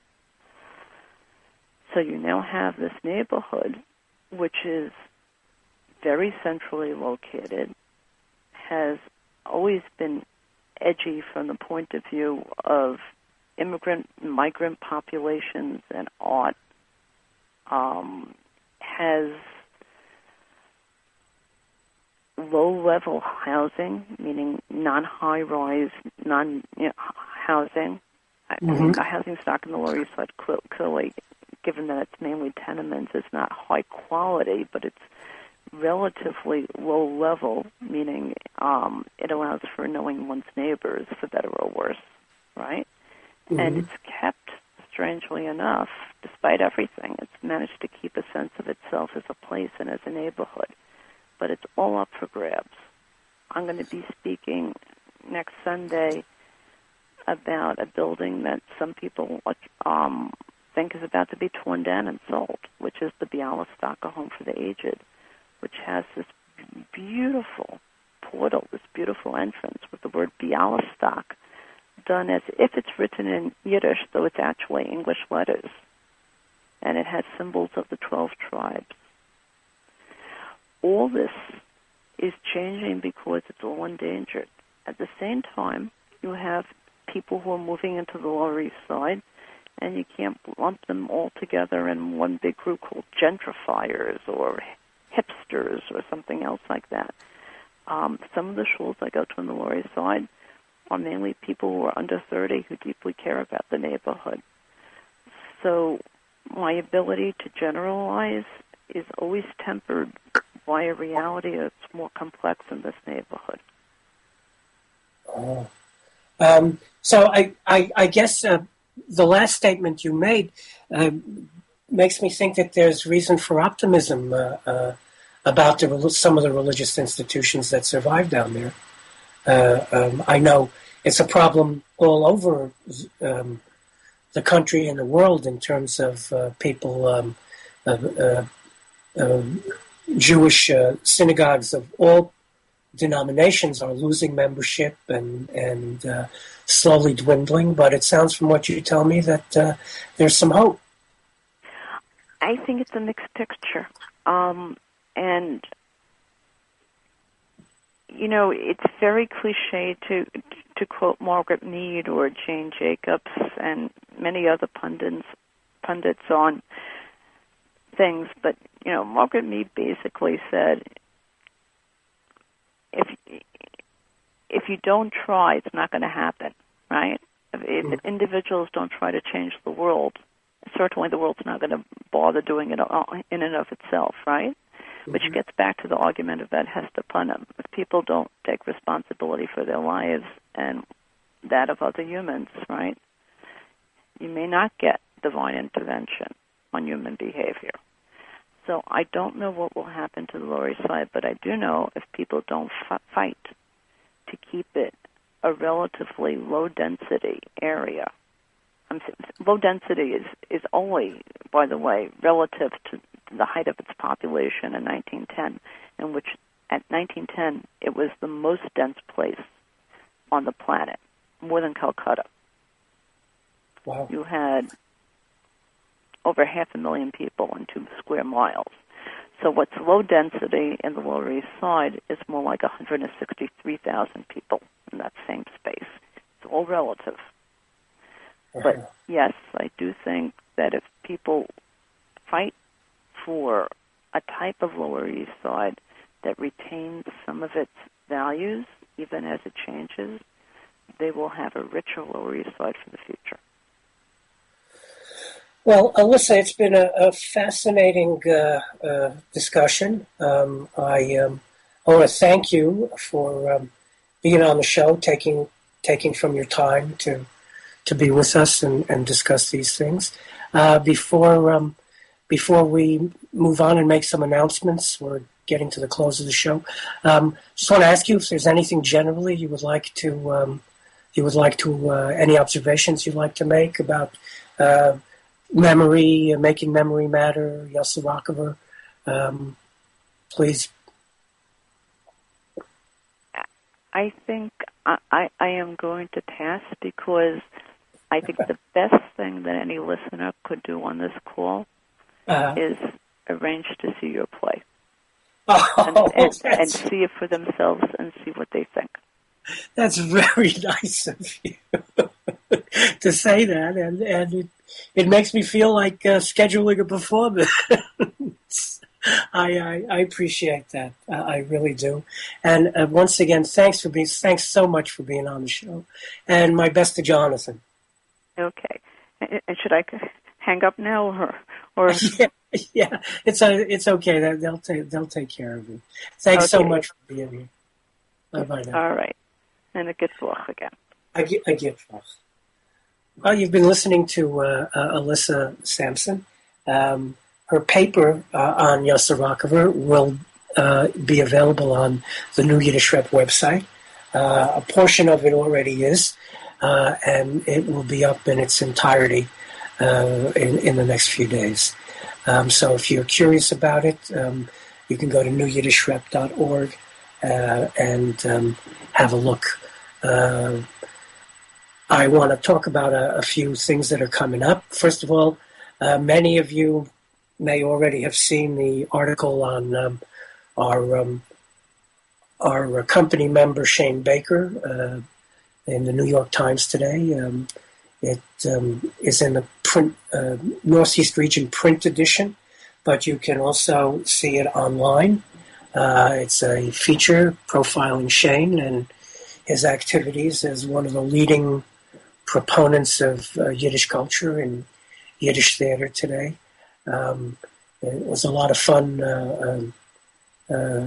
Speaker 3: So you now have this neighborhood, which is very centrally located, has always been edgy from the point of view of immigrant, migrant populations and art, um, has low-level housing, meaning non-high-rise, non-housing. Mm-hmm. The housing stock in the Lower East Side clearly, given that it's mainly tenements, is not high quality, but it's relatively low level, meaning um, it allows for knowing one's neighbors, for better or worse, right? Mm-hmm. And it's kept, strangely enough, despite everything, it's managed to keep a sense of itself as a place and as a neighborhood. But it's all up for grabs. I'm going to be speaking next Sunday about a building that some people um, think is about to be torn down and sold, which is the Bialystocka Home for the Aged, which has this beautiful portal, this beautiful entrance with the word Bialystok done as if it's written in Yiddish, though it's actually English letters. And it has symbols of the twelve tribes. All this is changing because it's all endangered. At the same time, you have people who are moving into the Lower East Side, and you can't lump them all together in one big group called gentrifiers or hipsters or something else like that. Um, some of the shuls I go to on the Lower East Side are mainly people who are under thirty who deeply care about the neighborhood. So my ability to generalize is always tempered by a reality that's more complex in this neighborhood.
Speaker 2: Oh. Um, so I, I, I guess uh, the last statement you made uh, makes me think that there's reason for optimism uh, uh, about the, some of the religious institutions that survive down there. Uh, um, I know it's a problem all over um, the country and the world in terms of uh, people, um, uh, uh, uh, Jewish uh, synagogues of all denominations are losing membership and, and uh, slowly dwindling, but it sounds from what you tell me that uh, there's some hope.
Speaker 3: I think it's a mixed picture. Um, and, you know, it's very cliche to to quote Margaret Mead or Jane Jacobs and many other pundits, pundits on things, but, you know, Margaret Mead basically said, if if you don't try, it's not going to happen, right? If, if mm-hmm. individuals don't try to change the world, certainly the world's not going to bother doing it in and of itself, right? Mm-hmm. Which gets back to the argument about Hester Punnam. If people don't take responsibility for their lives and that of other humans, right? You may not get divine intervention on human behavior. So I don't know what will happen to the Lower East Side, but I do know if people don't f- fight to keep it a relatively low-density area. Um, low density is, is only, by the way, relative to the height of its population in nineteen ten, in which at nineteen ten it was the most dense place on the planet, more than Calcutta.
Speaker 2: Wow.
Speaker 3: You had over half a million people in two square miles. So what's low density in the Lower East Side is more like one hundred sixty-three thousand people in that same space. It's all relative.
Speaker 2: Uh-huh.
Speaker 3: But yes, I do think that if people fight for a type of Lower East Side that retains some of its values, even as it changes, they will have a richer Lower East Side for the future.
Speaker 2: Well, Alyssa, it's been a, a fascinating uh, uh, discussion. Um, I, um, I want to thank you for um, being on the show, taking taking from your time to to be with us and, and discuss these things. Uh, before um, before we move on and make some announcements, we're getting to the close of the show. Um, just want to ask you if there's anything generally you would like to um, you would like to uh, any observations you'd like to make about. Uh, Memory, uh, making memory matter, Yossi Rockever, um, please.
Speaker 3: I think I, I, I am going to pass because I think the best thing that any listener could do on this call uh-huh. is arrange to see your play.
Speaker 2: Oh,
Speaker 3: and, and, and see it for themselves and see what they think.
Speaker 2: That's very nice of you to say that, and, and it, it makes me feel like uh, scheduling a performance. I, I I appreciate that. Uh, I really do. And uh, once again, thanks for being thanks so much for being on the show. And my best to Jonathan.
Speaker 3: Okay. And should I hang up now, or or?
Speaker 2: yeah, yeah, it's a, it's okay. They'll take they'll take care of you. Thanks okay. so much for being here. Bye bye now.
Speaker 3: All right. And a Gitzlach again.
Speaker 2: A Gitzlach. Well, you've been listening to uh, uh, Alyssa Sampson. Um, her paper uh, on Yossi Rockever will uh, be available on the New Yiddish Rep website. Uh, a portion of it already is, uh, and it will be up in its entirety uh, in, in the next few days. Um, so if you're curious about it, um, you can go to new yiddish rep dot org uh, and um, have a look. Uh, I want to talk about a, a few things that are coming up. First of all, uh, many of you may already have seen the article on um, our um, our company member Shane Baker uh, in the New York Times today. Um, it um, is in the print uh, Northeast Region print edition, but you can also see it online. Uh, it's a feature profiling Shane and his activities as one of the leading proponents of uh, Yiddish culture and Yiddish theater today. Um, it was a lot of fun uh, uh, uh,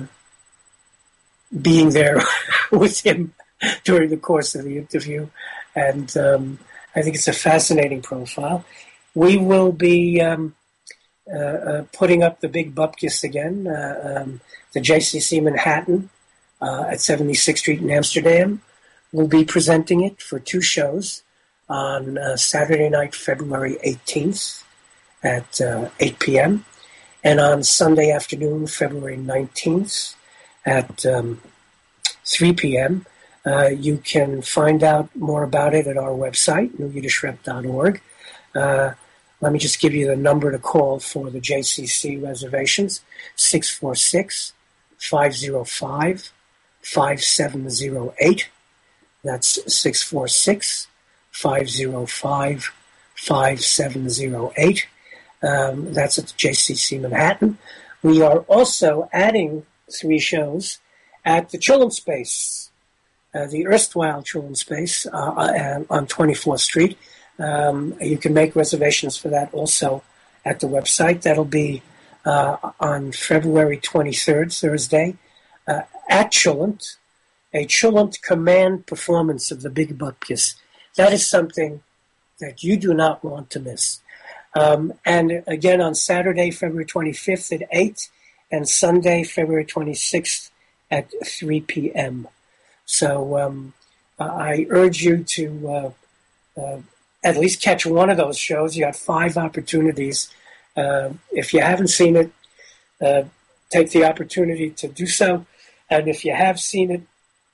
Speaker 2: being there with him during the course of the interview, and um, I think it's a fascinating profile. We will be um, uh, uh, putting up the big bupkis again, uh, um, the J C C Manhattan uh, at seventy-sixth Street in Amsterdam. We'll be presenting it for two shows on uh, Saturday night, February eighteenth at uh, eight p.m. and on Sunday afternoon, February nineteenth at um, three p.m. Uh, you can find out more about it at our website, new yiddish rep dot org. Uh, let me just give you the number to call for the J C C reservations, six four six, five zero five, five seven zero eight. That's six four six, five zero five, five seven zero eight. Um, that's at the J C C Manhattan. We are also adding three shows at the Children's Space, uh, the erstwhile Children's Space uh, uh, on twenty-fourth Street. Um, you can make reservations for that also at the website. That'll be uh, on February twenty-third, Thursday, uh, at Chillent. a truant command performance of the Big Bupkis. That is something that you do not want to miss. Um, and again, on Saturday, February twenty-fifth at eight, and Sunday, February twenty-sixth at three p.m. So um, I urge you to uh, uh, at least catch one of those shows. You have five opportunities. Uh, if you haven't seen it, uh, take the opportunity to do so. And if you have seen it,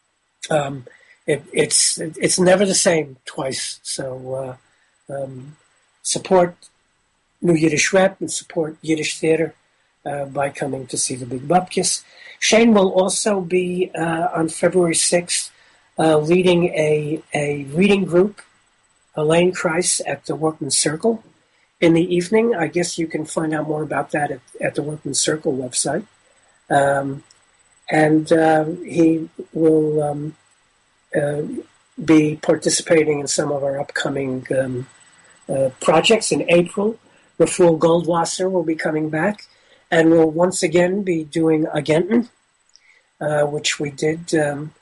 Speaker 2: um, it it's it's never the same twice. So uh, um, support New Yiddish Rep and support Yiddish theater uh, by coming to see the Big Bupkis. Shane will also be uh, on February sixth uh, leading a, a reading group, Elaine Kreis, at the Workman's Circle in the evening. I guess you can find out more about that at, at the Workman's Circle website. Um, and uh, he will um, uh, be participating in some of our upcoming um, uh, projects in April. Raful Goldwasser will be coming back, and we'll once again be doing Agenten, uh, which we did um,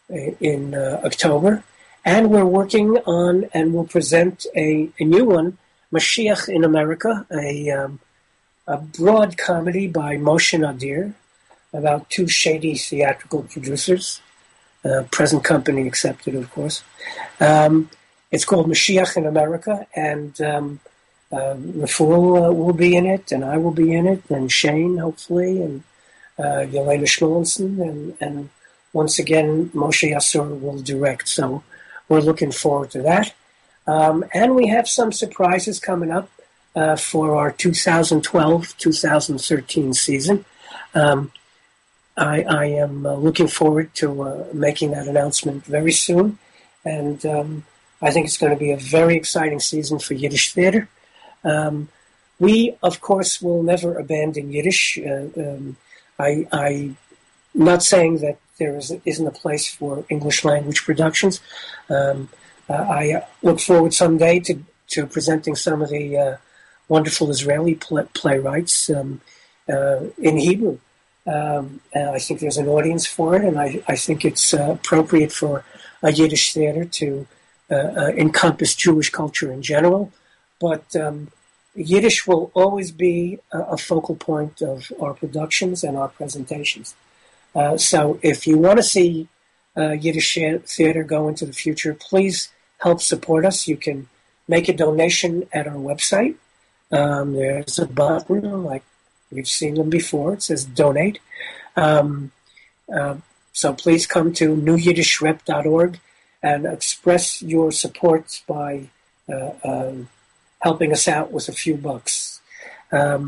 Speaker 2: in uh, October. And we're working on, and we'll present a, a new one, Mashiach in America, a, um, a broad comedy by Moshe Nadir about two shady theatrical producers, uh, present company accepted, of course. Um, it's called Mashiach in America, and um, Uh, Raful uh, will be in it, and I will be in it, and Shane, hopefully, and uh, Yelena Schmolenson, and, and once again, Moshe Yassur will direct. So we're looking forward to that. Um, and we have some surprises coming up uh, for our two thousand twelve two thousand thirteen season. Um, I, I am uh, looking forward to uh, making that announcement very soon, and um, I think it's going to be a very exciting season for Yiddish theater. Um, we, of course, will never abandon Yiddish. Uh, um, I, I'm not saying that there is, isn't a place for English language productions. Um, uh, I look forward someday to, to presenting some of the uh, wonderful Israeli play, playwrights um, uh, in Hebrew. Um, and I think there's an audience for it, and I, I think it's uh, appropriate for a Yiddish theater to uh, uh, encompass Jewish culture in general. But um, Yiddish will always be a, a focal point of our productions and our presentations. Uh, so if you want to see uh, Yiddish theater go into the future, please help support us. You can make a donation at our website. Um, there's a button, like we've seen them before. It says donate. Um, uh, so please come to new yiddish rep dot org and express your support by uh, um, helping us out with a few bucks. Um,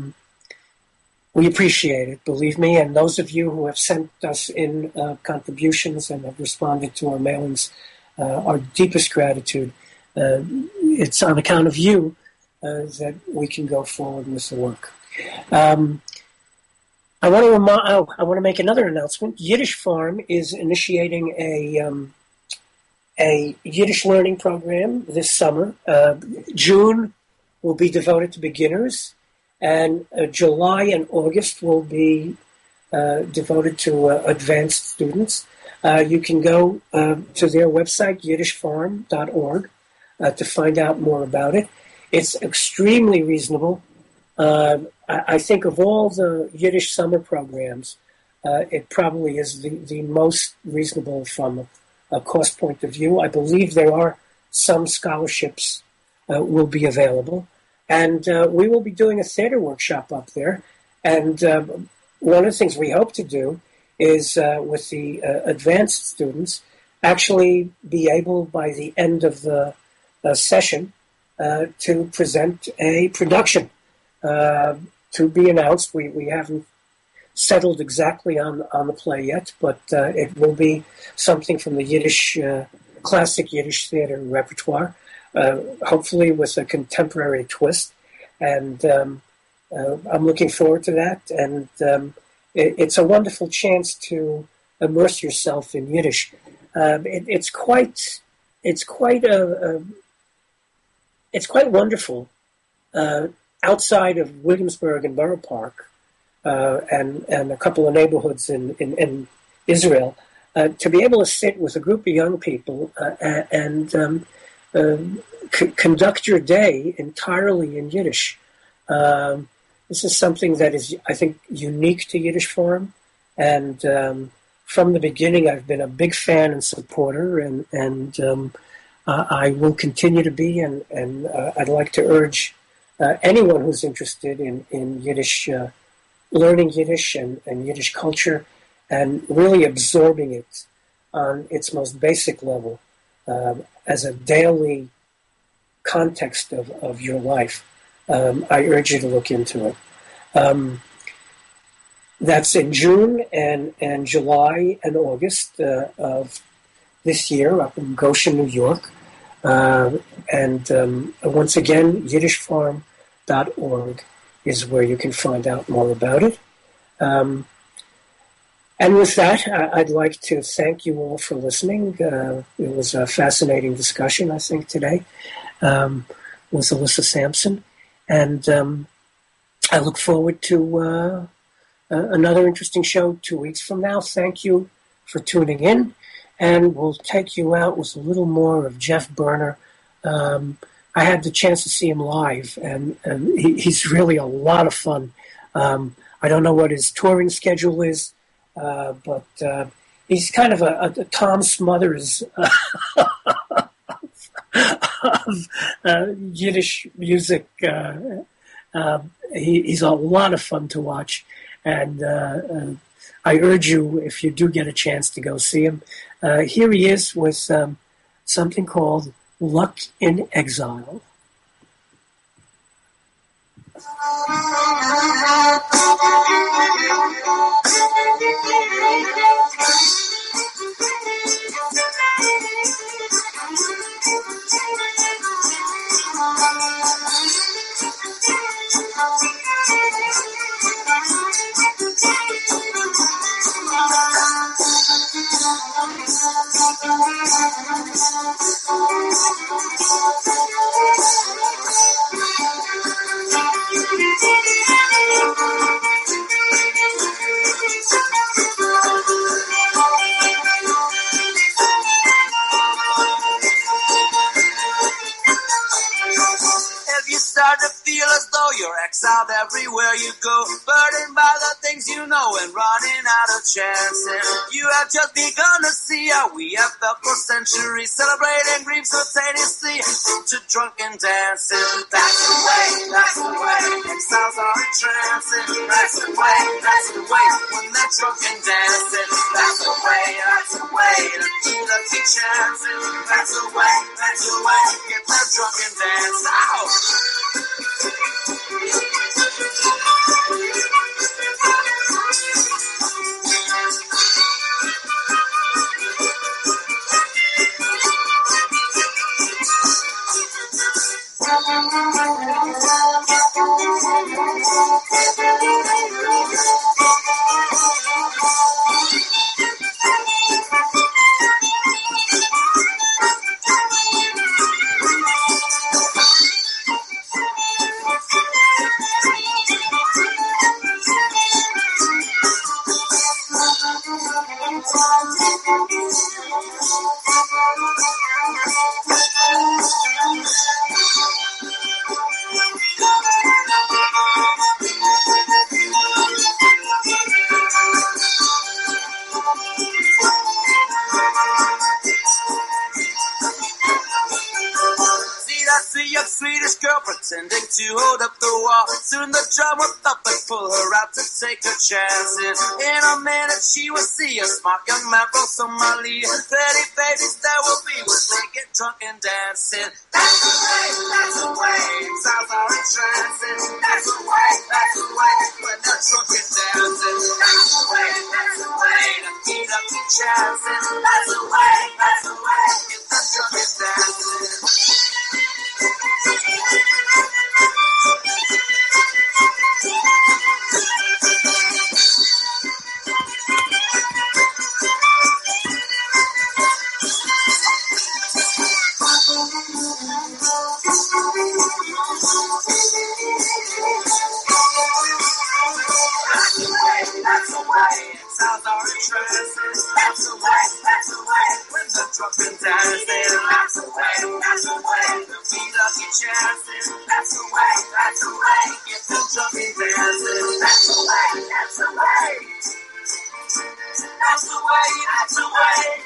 Speaker 2: we appreciate it, believe me, and those of you who have sent us in uh, contributions and have responded to our mailings, uh, our deepest gratitude. Uh, it's on account of you uh, that we can go forward with the work. Um, I want to remind, oh, I want to make another announcement. Yiddish Farm is initiating a um, a Yiddish learning program this summer. Uh, June will be devoted to beginners, and uh, July and August will be uh, devoted to uh, advanced students. Uh, you can go uh, to their website, yiddish farm dot org, uh, to find out more about it. It's extremely reasonable. Uh, I, I think of all the Yiddish summer programs, uh, it probably is the, the most reasonable from a, a cost point of view. I believe there are some scholarships uh, will be available. And uh, we will be doing a theater workshop up there. And uh, one of the things we hope to do is, uh, with the uh, advanced students, actually be able, by the end of the uh, session, uh, to present a production uh, to be announced. We, we haven't settled exactly on, on the play yet, but uh, it will be something from the Yiddish, uh, classic Yiddish theater repertoire. Uh, hopefully with a contemporary twist, and um, uh, I'm looking forward to that. And um, it, it's a wonderful chance to immerse yourself in Yiddish. Uh, it, it's quite, it's quite a, a it's quite wonderful uh, outside of Williamsburg and Borough Park, uh, and and a couple of neighborhoods in in, in Israel. uh, to be able to sit with a group of young people uh, and um, uh, c- conduct your day entirely in Yiddish. Um, this is something that is, I think, unique to Yiddish Forum. And um, from the beginning, I've been a big fan and supporter, and, and um, uh, I will continue to be. And, and uh, I'd like to urge uh, anyone who's interested in, in Yiddish, uh, learning Yiddish and, and Yiddish culture, and really absorbing it on its most basic level um, as a daily context of, of your life. Um, I urge you to look into it. Um, that's in June and, and July and August uh, of this year up in Goshen, New York. Uh, and um, once again, Yiddish Forum dot org is where you can find out more about it. Um, and with that, I'd like to thank you all for listening. Uh, it was a fascinating discussion, I think, today um, with Alyssa Sampson. And um, I look forward to uh, uh, another interesting show two weeks from now. Thank you for tuning in. And we'll take you out with a little more of Jeff Berner. Um, I had the chance to see him live, and, and he, he's really a lot of fun. Um, I don't know what his touring schedule is, uh, but uh, he's kind of a, a Tom Smothers uh, of uh, Yiddish music. Uh, uh, he, he's a lot of fun to watch, and uh, uh, I urge you, if you do get a chance, to go see him. Uh, here he is with um, something called Luck in Exile.
Speaker 1: Exiled everywhere you go, burdened by the things you know and running out of chances. You have just begun to see how we have felt for centuries, celebrating dreams simultaneously to drunken dances. That's the way, that's the way, exiles are entrancing. That's the way, that's the way, when they're drunken dancing. That's the way, that's the way, to do the key chances. That's the way, that's the way, to get their drunken dance out. Pretending to hold up the wall. Soon the drum will thump and pull her out to take her chances. In a minute she will see a smart young man from Somalia. Pretty babies there will be when they get drunk and dancing. That's the way, that's the way, exiles are entrancing. That's the way, that's the way, when they're drunk and dancing. That's the way, that's the way, to beat up the chances. That's the way, that's the way, get them drunk and dancing. That's the way, that's the way. away. Sounds are entrancing. That's away, that's away. When the drunk and dancing. That's away, that's away. The beat of your chances. That's away, that's away. Get the drunk and dancing. That's away, that's away. That's away, that's away.